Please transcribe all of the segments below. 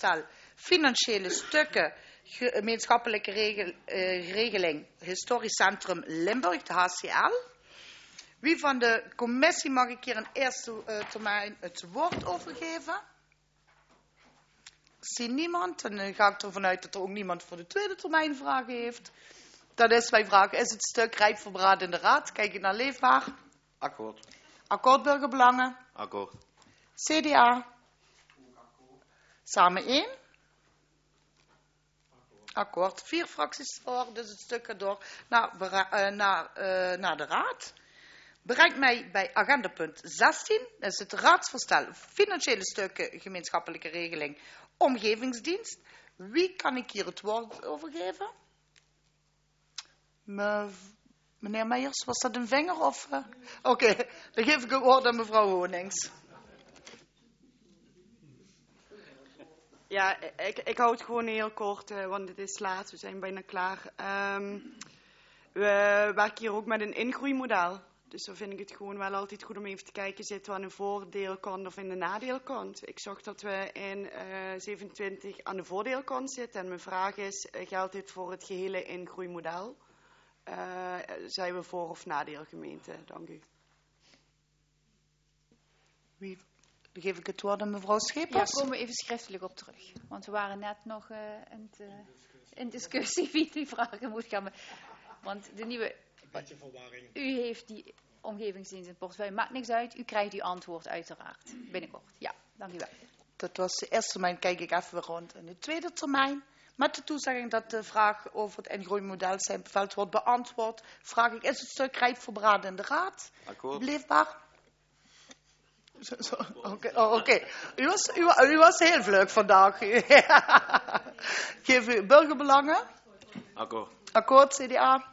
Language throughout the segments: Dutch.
raadsvoorstel financiële stukken gemeenschappelijke regeling Historisch Centrum Limburg, de HCL. Wie van de commissie mag ik hier in eerste termijn het woord overgeven? Ik zie niemand. Dan ga ik ervan uit dat er ook niemand voor de tweede termijn vragen heeft. Dat is, wij vragen, is het stuk rijp voor beraad in de raad? Kijk ik naar Leefbaar. Akkoord. Akkoord Burgerbelangen. Akkoord. CDA. Samen 1. Akkoord. 4 fracties voor, dus het stuk gaat door naar de raad. Bereikt mij bij agendapunt 16. Dat is het raadsvoorstel financiële stukken gemeenschappelijke regeling omgevingsdienst. Wie kan ik hier het woord overgeven? Meneer Meijers, was dat een vinger? Oké, dan geef ik het woord aan mevrouw Honings. Ja, ik hou het gewoon heel kort, want het is laat, we zijn bijna klaar. We werken hier ook met een ingroeimodel. Dus dan vind ik het gewoon wel altijd goed om even te kijken, zitten we aan de voordeelkant of in de nadeelkant. Ik zag dat we in 27 aan de voordeelkant zitten. En mijn vraag is, geldt dit voor het gehele ingroeimodel? Zijn we voor- of nadeelgemeente? Dank u. Dan geef ik het woord aan mevrouw Schepers. Ja, daar komen we even schriftelijk op terug. Want we waren net nog in discussie wie die vragen moet gaan. Want de nieuwe... Beetje verwarring. U heeft die omgevingsdienst in het portefeuille. Maakt niks uit. U krijgt uw antwoord uiteraard. Binnenkort. Ja, dank u wel. Dat was de eerste termijn. Kijk ik even rond. En de tweede termijn. Met de toezegging dat de vraag over het ingroeimodel Sijpenveld wordt beantwoord. Vraag ik, is het stuk rijp voor beraden in de raad? Akkoord. Leefbaar? Oké. U was heel vlug vandaag. Geef u burgerbelangen? Akkoord. Akkoord, CDA?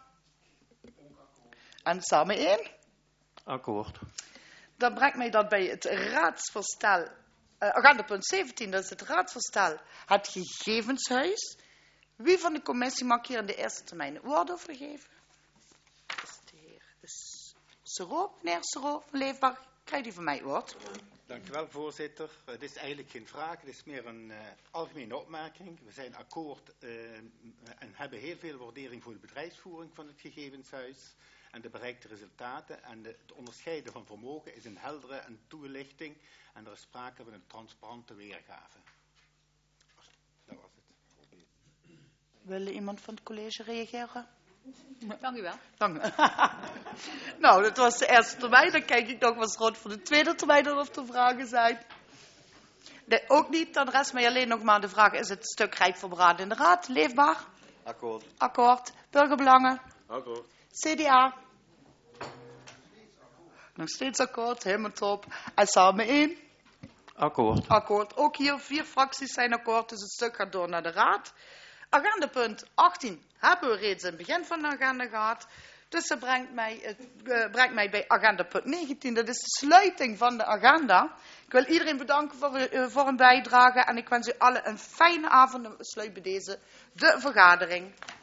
En samen 1? Akkoord. Dan brengt mij dat bij het raadsvoorstel. Agendapunt 17, dat is het raadsvoorstel. Het gegevenshuis. Wie van de commissie mag hier in de eerste termijn het woord overgeven? Dat is de heer Seroop. Meneer Seroop, Leefbaar, krijgt u van mij het woord. Dank u wel, voorzitter. Het is eigenlijk geen vraag, het is meer een algemene opmerking. We zijn akkoord en hebben heel veel waardering voor de bedrijfsvoering van het gegevenshuis en de bereikte resultaten. En het onderscheiden van vermogen is een heldere en toelichting en er is sprake van een transparante weergave. Dat was het. Wil iemand van het college reageren? Dank u wel. Dank. Nou, dat was de eerste termijn. Dan kijk ik nog wat rond voor de tweede termijn of er vragen zijn. Nee, ook niet. Dan rest mij alleen nog maar de vraag, is het stuk rijp voor beraden in de raad? Leefbaar? Akkoord. Akkoord. Burgerbelangen? Akkoord. CDA? Nog steeds akkoord, helemaal top. En samen 1? Akkoord. Akkoord. Ook hier 4 fracties zijn akkoord, dus het stuk gaat door naar de raad. Agendapunt 18 hebben we reeds in het begin van de agenda gehad. Dus dat brengt mij bij agendapunt 19. Dat is de sluiting van de agenda. Ik wil iedereen bedanken voor een bijdrage. En ik wens u allen een fijne avond. En sluit bij deze de vergadering.